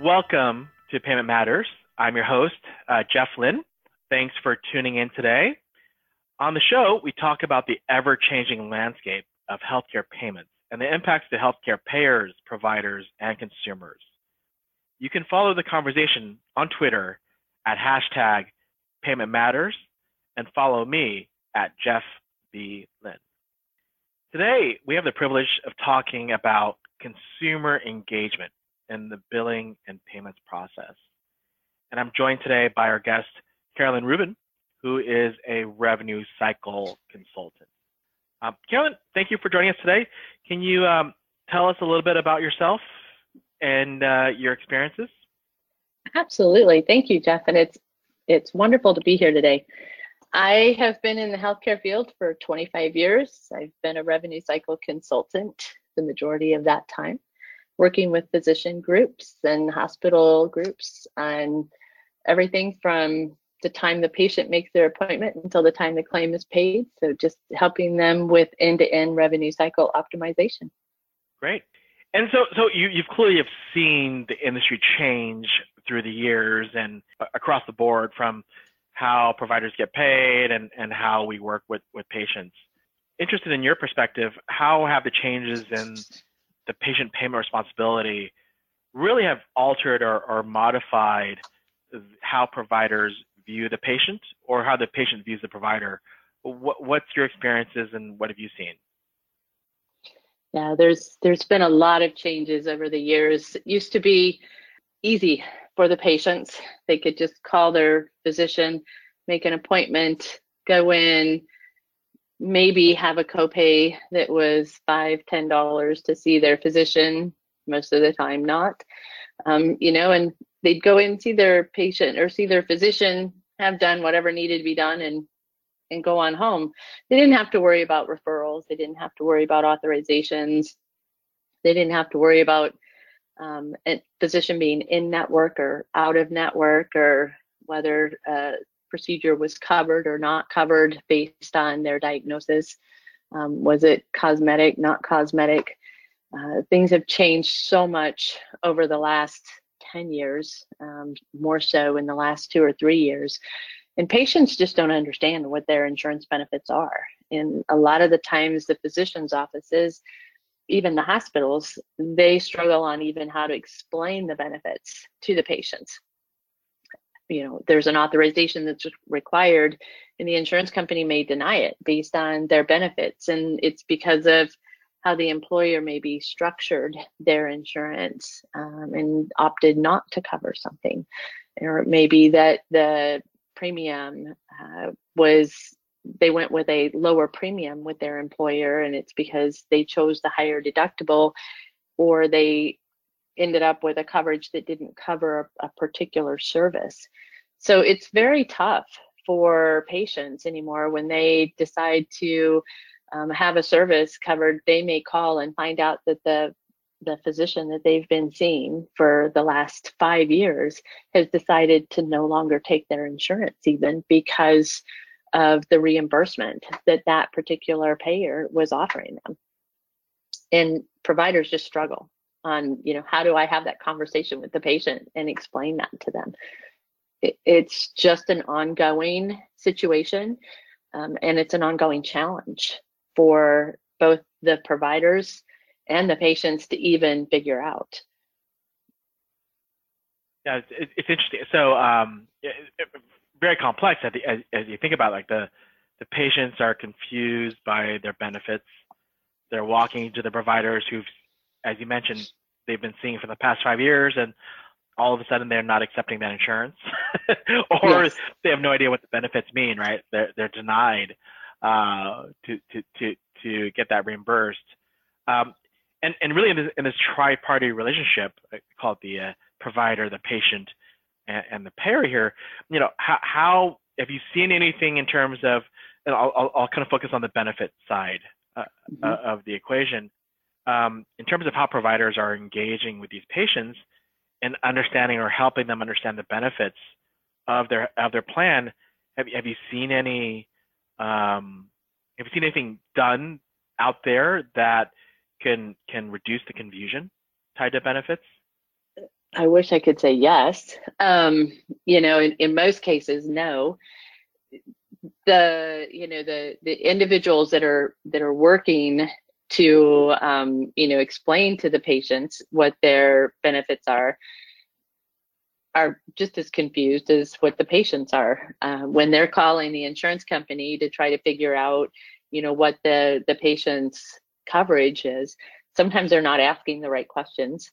Welcome to Payment Matters. I'm your host, Jeff Lynn. Thanks for tuning in today. On the show, we talk about the ever-changing landscape of healthcare payments and the impacts to healthcare payers, providers, and consumers. You can follow the conversation on Twitter at hashtag Payment Matters and follow me at Jeff B. Lynn. Today, we have the privilege of talking about consumer engagement in the billing and payments process. And I'm joined today by our guest, Carolyn Rubin, who is a revenue cycle consultant. Carolyn, thank you for joining us today. Can you tell us a little bit about yourself and your experiences? Absolutely. Thank you, Jeff. And it's wonderful to be here today. I have been in the healthcare field for 25 years. I've been a revenue cycle consultant the majority of that time, working with physician groups and hospital groups on everything from the time the patient makes their appointment until the time the claim is paid. So just helping them with end-to-end revenue cycle optimization. Great. And so you've clearly have seen the industry change through the years and across the board from how providers get paid and how we work with patients. Interested in your perspective, how have the changes in the patient payment responsibility really have altered or modified how providers view the patient or how the patient views the provider? What's your experiences and what have you seen? Yeah, there's been a lot of changes over the years. It used to be easy for the patients. They could just call their physician, make an appointment, go in, maybe have a copay that was $5, $10 to see their physician, most of the time not, and they'd go in, see their patient or see their physician, have done whatever needed to be done and go on home. They didn't have to worry about referrals. They didn't have to worry about authorizations. They didn't have to worry about a physician being in network or out of network, or whether procedure was covered or not covered based on their diagnosis. Was it cosmetic, not cosmetic? Things have changed so much over the last 10 years, more so in the last 2 or 3 years. And patients just don't understand what their insurance benefits are. And a lot of the times the physician's offices, even the hospitals, they struggle on even how to explain the benefits to the patients. There's an authorization that's required and the insurance company may deny it based on their benefits. And it's because of how the employer maybe structured their insurance and opted not to cover something. Or it may be that the premium they went with a lower premium with their employer, and it's because they chose the higher deductible, or they ended up with a coverage that didn't cover a particular service. So it's very tough for patients anymore when they decide to have a service covered. They may call and find out that the physician that they've been seeing for the last 5 years has decided to no longer take their insurance, even because of the reimbursement that particular payer was offering them. And providers just struggle on, how do I have that conversation with the patient and explain that to them? It's just an ongoing situation, and it's an ongoing challenge for both the providers and the patients to even figure out. Yeah, it's interesting. So very complex as you think about, like the patients are confused by their benefits. They're walking to the providers who've, as you mentioned, they've been seeing for the past 5 years, and all of a sudden they're not accepting that insurance, or yes, they have no idea what the benefits mean. Right? They're denied to get that reimbursed. And really in this tri-party relationship, I call it the provider, the patient, and the payer here. How have you seen anything in terms of? And I'll kind of focus on the benefit side of the equation. In terms of how providers are engaging with these patients and understanding or helping them understand the benefits of their plan, have you seen any? Have you seen anything done out there that can reduce the confusion tied to benefits? I wish I could say yes. In most cases, no. The individuals that are working to explain to the patients what their benefits are just as confused as what the patients are when they're calling the insurance company to try to figure out what the patient's coverage is. Sometimes they're not asking the right questions,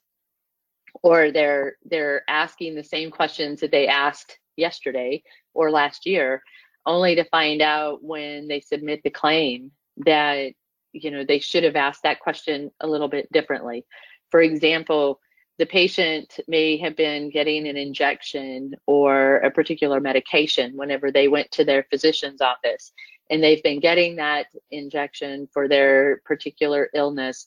or they're asking the same questions that they asked yesterday or last year, only to find out when they submit the claim that they should have asked that question a little bit differently. For example, the patient may have been getting an injection or a particular medication whenever they went to their physician's office, and they've been getting that injection for their particular illness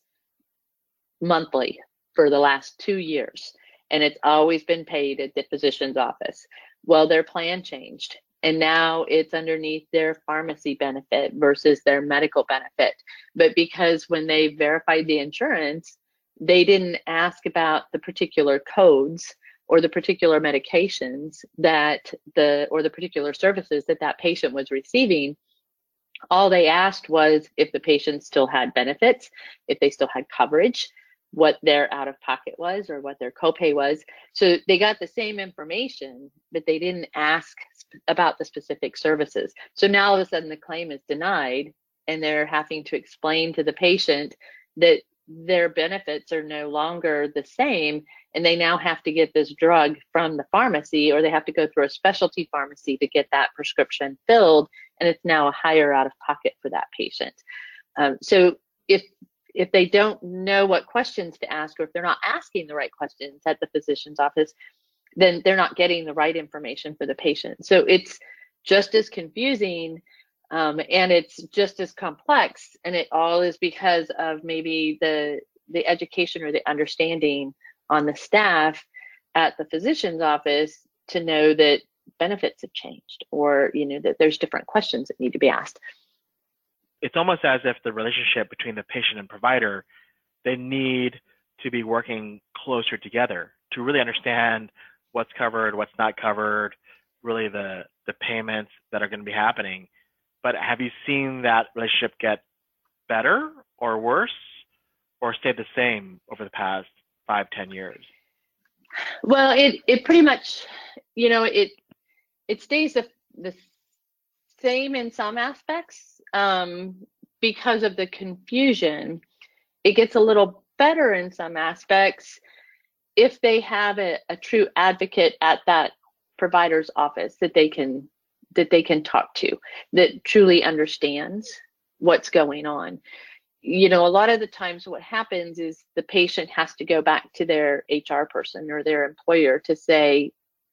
monthly for the last 2 years, and it's always been paid at the physician's office. Well, their plan changed, and now it's underneath their pharmacy benefit versus their medical benefit. But because when they verified the insurance, they didn't ask about the particular codes or the particular medications or the particular services that patient was receiving. All they asked was if the patient still had benefits, if they still had coverage, what their out-of-pocket was or what their copay was. So they got the same information, but they didn't ask about the specific services. So now all of a sudden the claim is denied, and they're having to explain to the patient that their benefits are no longer the same, and they now have to get this drug from the pharmacy, or they have to go through a specialty pharmacy to get that prescription filled, and it's now a higher out-of-pocket for that patient. So if they don't know what questions to ask, or if they're not asking the right questions at the physician's office, then they're not getting the right information for the patient. So it's just as confusing, and it's just as complex, and it all is because of maybe the education or the understanding on the staff at the physician's office to know that benefits have changed, or that there's different questions that need to be asked. It's almost as if the relationship between the patient and provider, they need to be working closer together to really understand what's covered, what's not covered, really the payments that are going to be happening. But have you seen that relationship get better or worse, or stayed the same over the past 5-10 years? Well, it pretty much, it stays the same in some aspects, because of the confusion. It gets a little better in some aspects if they have a true advocate at that provider's office that they can talk to, that truly understands what's going on. A lot of the times what happens is the patient has to go back to their HR person or their employer to say,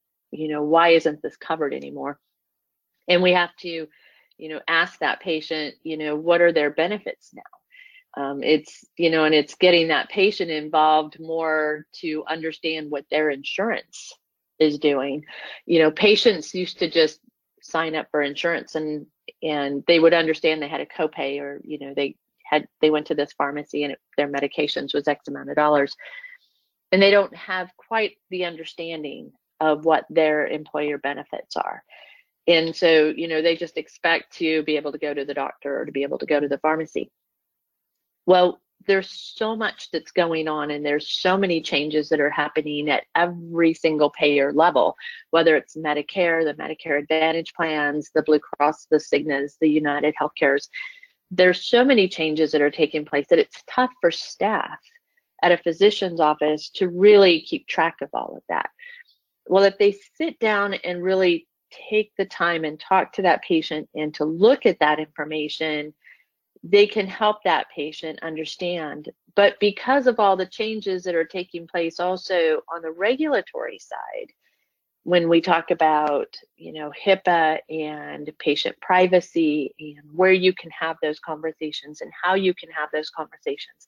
why isn't this covered anymore? And we have to, ask that patient, what are their benefits now? It's, and it's getting that patient involved more to understand what their insurance is doing. Patients used to just sign up for insurance, and they would understand they had a copay, or they went to this pharmacy and their medications was X amount of dollars, and they don't have quite the understanding of what their employer benefits are. And so, they just expect to be able to go to the doctor or to be able to go to the pharmacy. Well, there's so much that's going on, and there's so many changes that are happening at every single payer level, whether it's Medicare, the Medicare Advantage plans, the Blue Cross, the Cignas, the United Healthcares. There's so many changes that are taking place that it's tough for staff at a physician's office to really keep track of all of that. Well, if they sit down and really take the time and talk to that patient and to look at that information, they can help that patient understand. But because of all the changes that are taking place also on the regulatory side, when we talk about, HIPAA and patient privacy and where you can have those conversations and how you can have those conversations,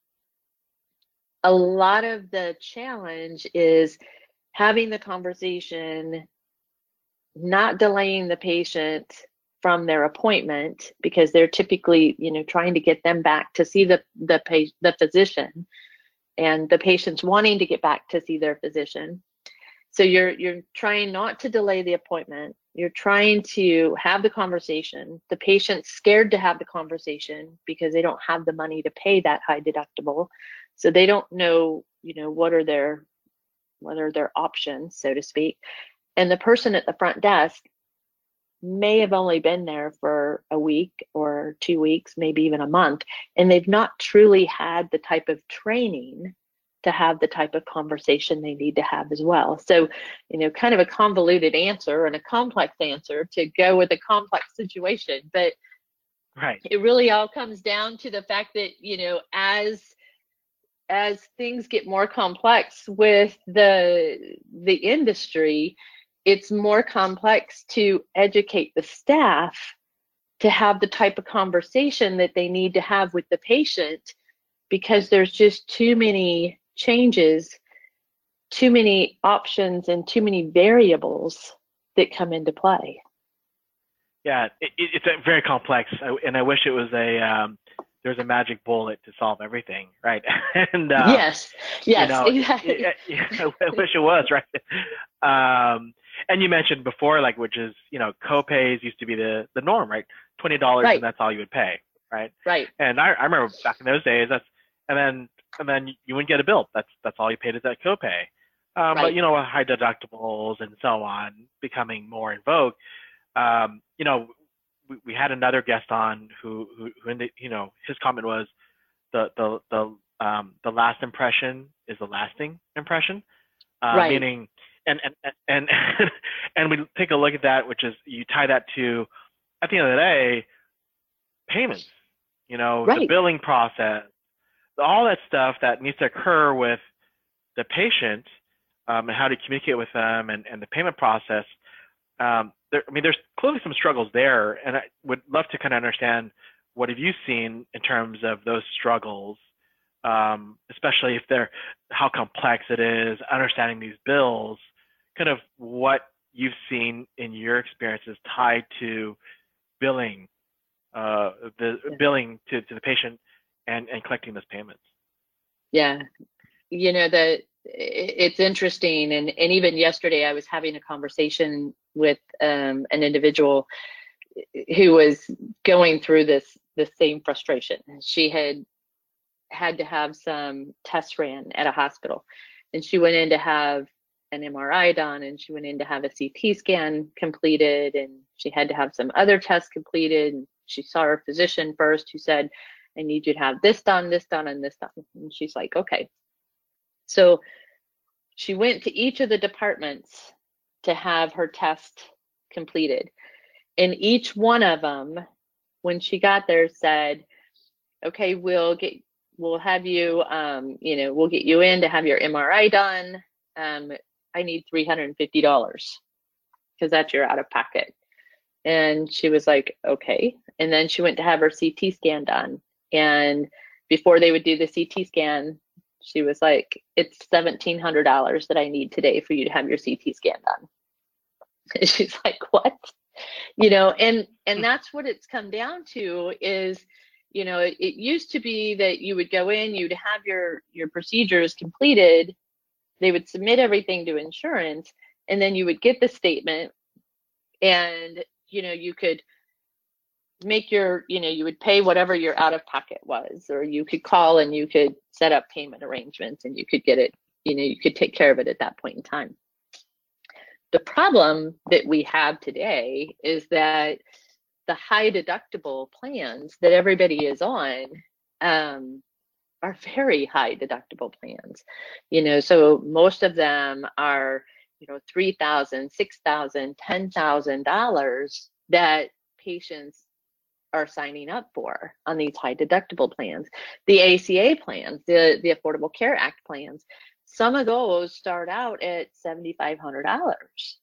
a lot of the challenge is having the conversation, not delaying the patient from their appointment, because they're typically, trying to get them back to see the physician, and the patient's wanting to get back to see their physician. So you're trying not to delay the appointment. You're trying to have the conversation. The patient's scared to have the conversation because they don't have the money to pay that high deductible. So they don't know, what are their options, so to speak. And the person at the front desk may have only been there for a week or 2 weeks, maybe even a month, and they've not truly had the type of training to have the type of conversation they need to have as well. So, kind of a convoluted answer and a complex answer to go with a complex situation. But right. It really all comes down to the fact that, as things get more complex with the industry, it's more complex to educate the staff to have the type of conversation that they need to have with the patient, because there's just too many changes, too many options, and too many variables that come into play. Yeah, it's very complex, and I wish it was there's a magic bullet to solve everything, right? And yes, exactly. I wish it was, right? And you mentioned before, like, which is, co-pays used to be the norm, right? $20, right. And that's all you would pay, right? Right. And I remember back in those days, and then you wouldn't get a bill. That's all you paid is that copay. Right. But with high deductibles and so on becoming more in vogue, we had another guest on who his comment was the last impression is the lasting impression, right. Meaning, and and we take a look at that, which is you tie that to, at the end of the day, payments, right. the billing process, all that stuff that needs to occur with the patient, and how to communicate with them, and the payment process. There's clearly some struggles there, and I would love to kind of understand what have you seen in terms of those struggles, especially if how complex it is, understanding these bills, kind of what you've seen in your experiences tied to billing, billing to the patient and collecting those payments. Yeah, it's interesting, and even yesterday I was having a conversation with an individual who was going through the same frustration. She had to have some tests ran at a hospital, and she went in to have an MRI done, and she went in to have a CT scan completed, and she had to have some other tests completed. And she saw her physician first, who said, I need you to have this done, and this done. And she's like, okay. So she went to each of the departments to have her test completed. And each one of them, when she got there, said, okay, we'll have you, we'll get you in to have your MRI done. I need $350 because that's your out of pocket. And she was like, okay. And then she went to have her CT scan done. And before they would do the CT scan, she was like, it's $1,700 that I need today for you to have your CT scan done. And she's like, what? And that's what it's come down to is, it used to be that you would go in, you'd have your procedures completed, they would submit everything to insurance, and then you would get the statement, and, you could make you would pay whatever your out of pocket was, or you could call and you could set up payment arrangements and you could get it, you could take care of it at that point in time. The problem that we have today is that the high deductible plans that everybody is on are very high deductible plans. So most of them are, $3,000, $6,000, $10,000 that patients are signing up for on these high deductible plans. The ACA plans, the Affordable Care Act plans, some of those start out at $7,500,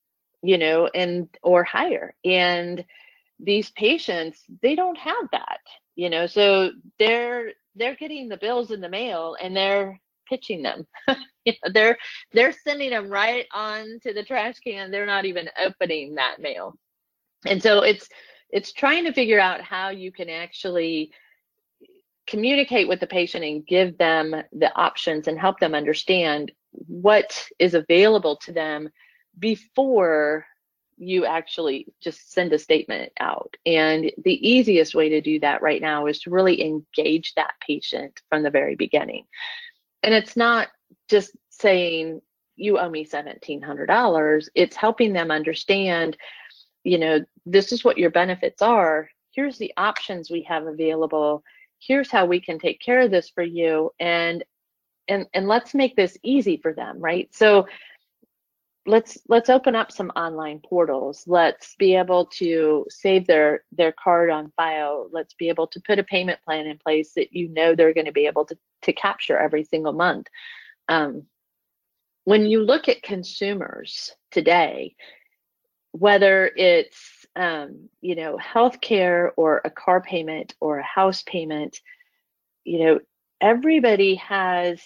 and or higher. And these patients, they don't have that, so they're getting the bills in the mail and they're pitching them. They're sending them right on to the trash can. They're not even opening that mail. And so it's trying to figure out how you can actually communicate with the patient and give them the options and help them understand what is available to them before you actually just send a statement out. And the easiest way to do that right now is to really engage that patient from the very beginning. And it's not just saying, you owe me $1,700. It's helping them understand, this is what your benefits are. Here's the options we have available. Here's how we can take care of this for you. And let's make this easy for them, right? So let's open up some online portals. Let's be able to save their card on file. Let's be able to put a payment plan in place that they're going to be able to capture every single month. When you look at consumers today, whether it's healthcare or a car payment or a house payment, everybody has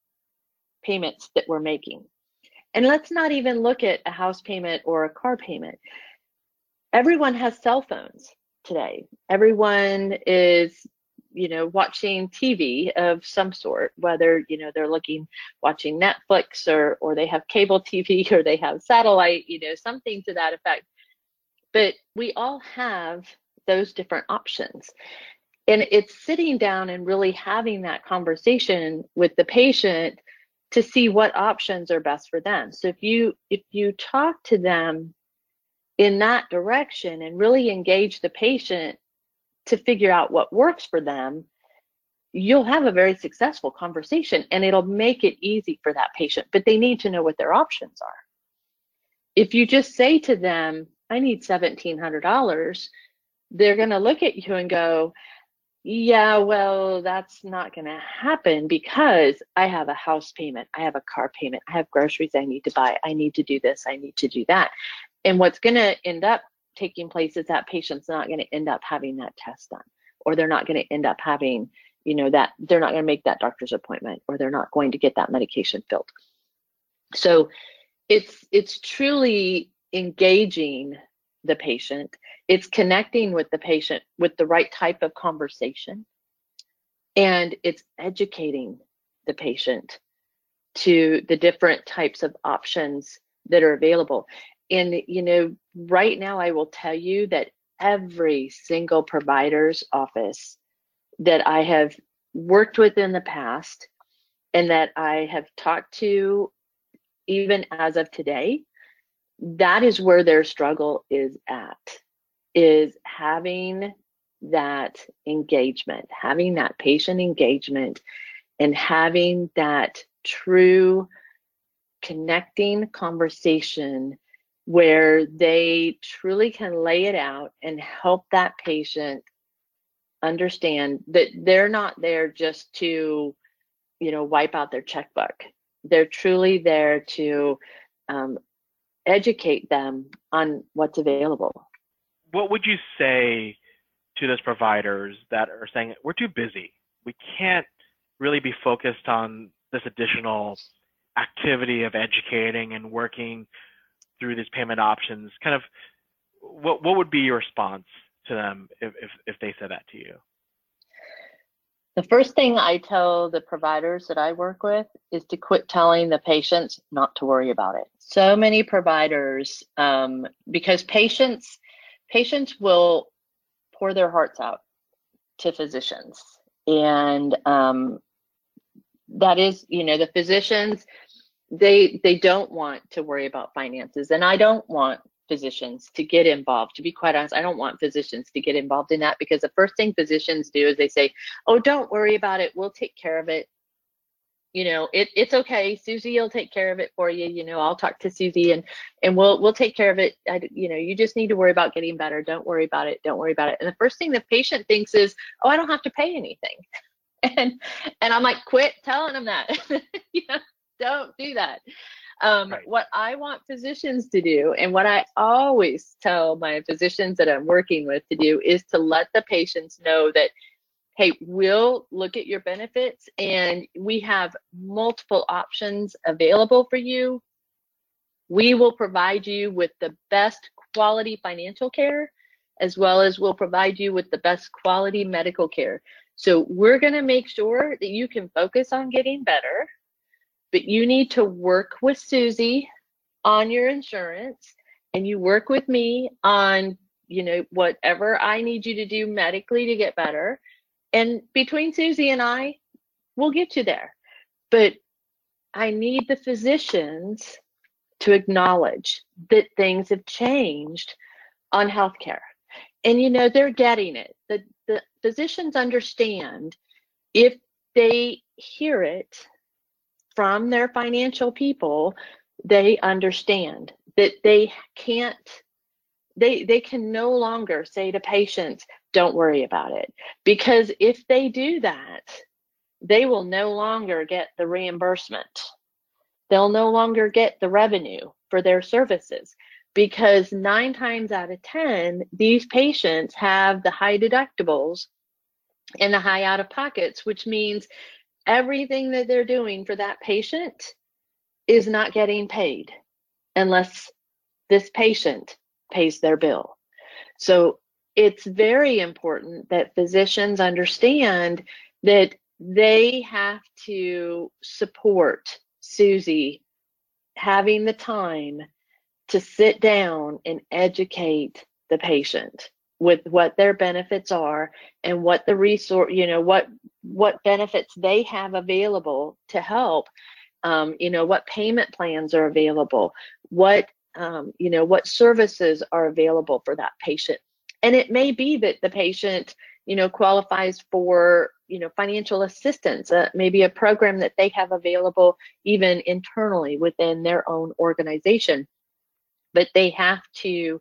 payments that we're making. And let's not even look at a house payment or a car payment. Everyone has cell phones today. Everyone is, watching TV of some sort, whether, they're watching Netflix or they have cable TV or they have satellite, something to that effect. But we all have those different options. And it's sitting down and really having that conversation with the patient to see what options are best for them. So if you talk to them in that direction and really engage the patient to figure out what works for them, you'll have a very successful conversation and it'll make it easy for that patient, but they need to know what their options are. If you just say to them, I need $1,700, they're going to look at you and go, yeah, well, that's not going to happen because I have a house payment, I have a car payment, I have groceries I need to buy, I need to do this, I need to do that. And what's going to end up taking place is that patient's not going to end up having that test done, or they're not going to end up having, that they're not going to make that doctor's appointment, or they're not going to get that medication filled. So it's truly engaging the patient. It's connecting with the patient with the right type of conversation, and it's educating the patient to the different types of options that are available. And right now I will tell you that every single provider's office that I have worked with in the past and that I have talked to even as of today, that is where their struggle is at, is having that engagement, having that patient engagement, and having that true connecting conversation where they truly can lay it out and help that patient understand that they're not there just to, wipe out their checkbook. They're truly there to educate them on what's available. What would you say to those providers that are saying, we're too busy, we can't really be focused on this additional activity of educating and working through these payment options? Kind of what would be your response to them if they said that to you? The first thing I tell the providers that I work with is to quit telling the patients not to worry about it. So many providers, because patients will pour their hearts out to physicians. And that is, the physicians, they don't want to worry about finances. And I don't want physicians to get involved. To be quite honest, I don't want physicians to get involved in that, because the first thing physicians do is they say, oh, don't worry about it, we'll take care of it. It's okay, Susie will take care of it for you. I'll talk to Susie and we'll take care of it. You just need to worry about getting better. Don't worry about it. Don't worry about it. And the first thing the patient thinks is, oh, I don't have to pay anything. And I'm like, quit telling them that. Don't do that. Right. What I want physicians to do, and what I always tell my physicians that I'm working with to do, is to let the patients know that, hey, we'll look at your benefits and we have multiple options available for you. We will provide you with the best quality financial care, as well as we'll provide you with the best quality medical care. So we're going to make sure that you can focus on getting better, but you need to work with Susie on your insurance, and you work with me on, whatever I need you to do medically to get better. And between Susie and I, we'll get you there. But I need the physicians to acknowledge that things have changed on healthcare. And they're getting it. The physicians understand if they hear it from their financial people, they understand that they can no longer say to patients, don't worry about it. Because if they do that, they will no longer get the reimbursement. They'll no longer get the revenue for their services, because 9 times out of 10, these patients have the high deductibles and the high out of pockets, which means everything that they're doing for that patient is not getting paid unless this patient pays their bill. So it's very important that physicians understand that they have to support Susie having the time to sit down and educate the patient with what their benefits are and what the resource, what benefits they have available to help, what payment plans are available, what services are available for that patient. And it may be that the patient, qualifies for, financial assistance, maybe a program that they have available even internally within their own organization. But they have to,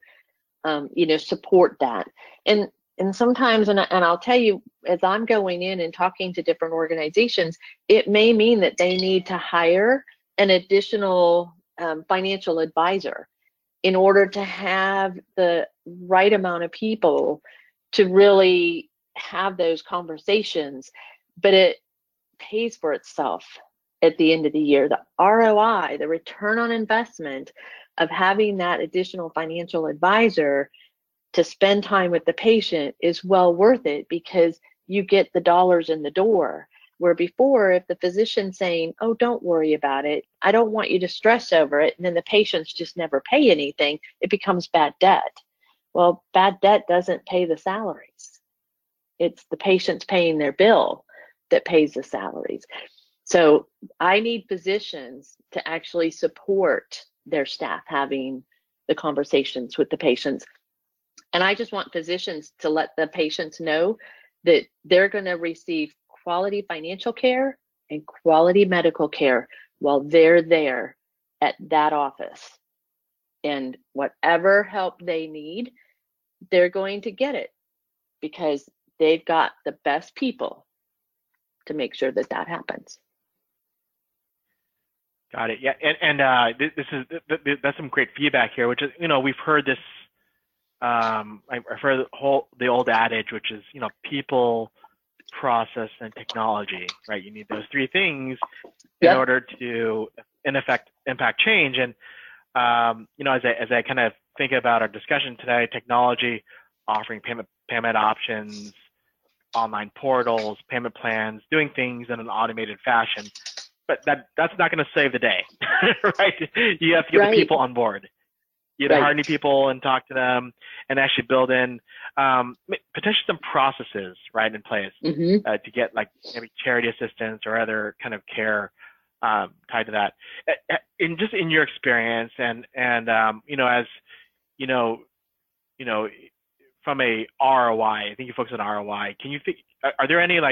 support that. And sometimes, and I'll tell you, as I'm going in and talking to different organizations, it may mean that they need to hire an additional financial advisor in order to have the right amount of people to really have those conversations. But it pays for itself at the end of the year. The ROI, the return on investment of having that additional financial advisor to spend time with the patient is well worth it, because you get the dollars in the door. Where before, if the physician's saying, oh, don't worry about it, I don't want you to stress over it, and then the patients just never pay anything, it becomes bad debt. Well, bad debt doesn't pay the salaries. It's the patients paying their bill that pays the salaries. So I need physicians to actually support their staff having the conversations with the patients. And I just want physicians to let the patients know that they're going to receive quality financial care and quality medical care while they're there at that office. And whatever help they need, they're going to get it, because they've got the best people to make sure that that happens. Got it. Yeah, and that's some great feedback here, which is, we've heard this. I've heard the old adage, which is, people, process, and technology, right? You need those 3 things in order to, in effect, impact change. And as I kind of think about our discussion today, technology, offering payment options, online portals, payment plans, doing things in an automated fashion. But that's not going to save the day, right? You have to get the people on board. You have to hire new people and talk to them, and actually build in potentially some processes, right, in place to get like maybe charity assistance or other kind of care tied to that. In your experience, and as from a ROI, I think you focus on ROI. Can you think? Are there any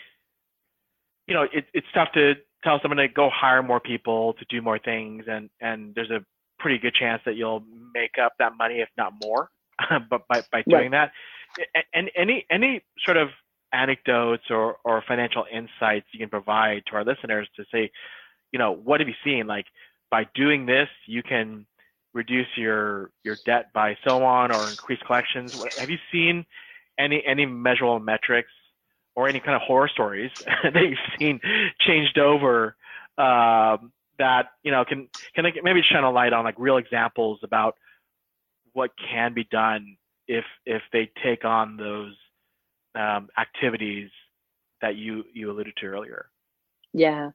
it's tough to tell someone to go hire more people to do more things, and there's a pretty good chance that you'll make up that money, if not more, but by doing that. And any sort of anecdotes or financial insights you can provide to our listeners to say, what have you seen? Like, by doing this, you can reduce your debt by so on, or increase collections. Have you seen any measurable metrics or any kind of horror stories that you've seen changed over that can maybe shine a light on like real examples about what can be done if they take on those activities that you alluded to earlier? Yeah.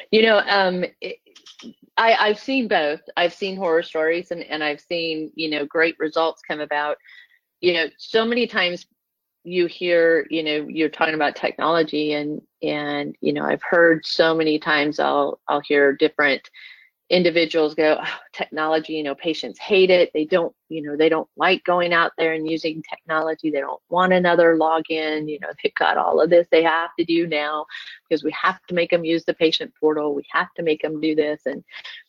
I've seen both. I've seen horror stories and I've seen, great results come about. So many times you hear, you're talking about technology and I've heard so many times I'll hear different individuals go, oh, technology, patients hate it. They don't like going out there and using technology. They don't want another login. They've got all of this they have to do now because we have to make them use the patient portal. We have to make them do this. And,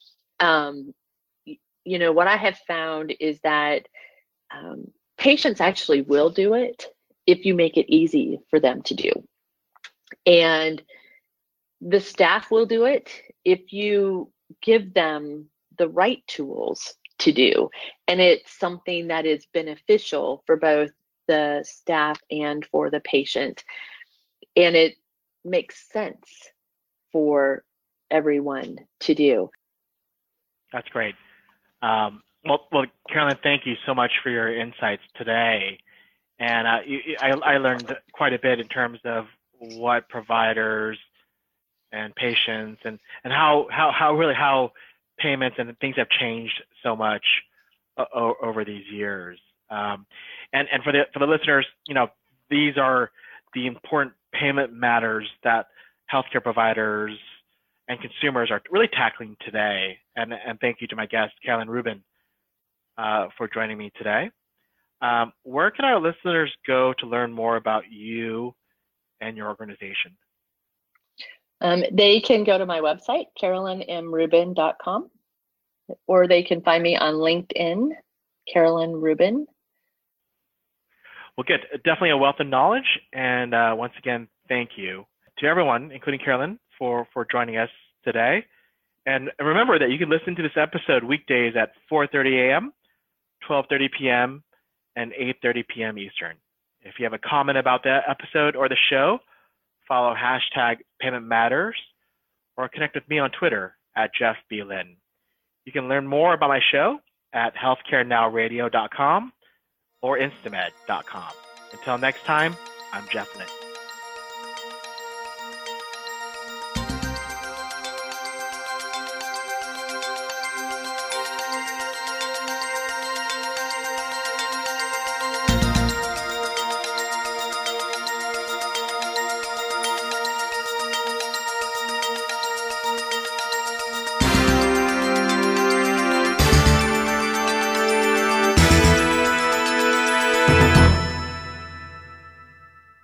what I have found is that patients actually will do it if you make it easy for them to do. And the staff will do it if you give them the right tools to do. And it's something that is beneficial for both the staff and for the patient. And it makes sense for everyone to do. That's great. Well, Carolyn, thank you so much for your insights today. And I learned quite a bit in terms of what providers and patients and how payments and things have changed so much over these years. And for the listeners, these are the important payment matters that healthcare providers and consumers are really tackling today. And thank you to my guest, Carolyn Rubin, for joining me today. Where can our listeners go to learn more about you and your organization? They can go to my website, carolynmrubin.com, or they can find me on LinkedIn, Carolyn Rubin. Well, good. Definitely a wealth of knowledge. And once again, thank you to everyone, including Carolyn, for joining us today. And remember that you can listen to this episode weekdays at 4:30 a.m., 12:30 p.m., and 8:30 p.m. Eastern. If you have a comment about the episode or the show, follow #PaymentMatters or connect with me on Twitter at Jeff B. Lynn. You can learn more about my show at healthcarenowradio.com or instamed.com. Until next time, I'm Jeff Lynn.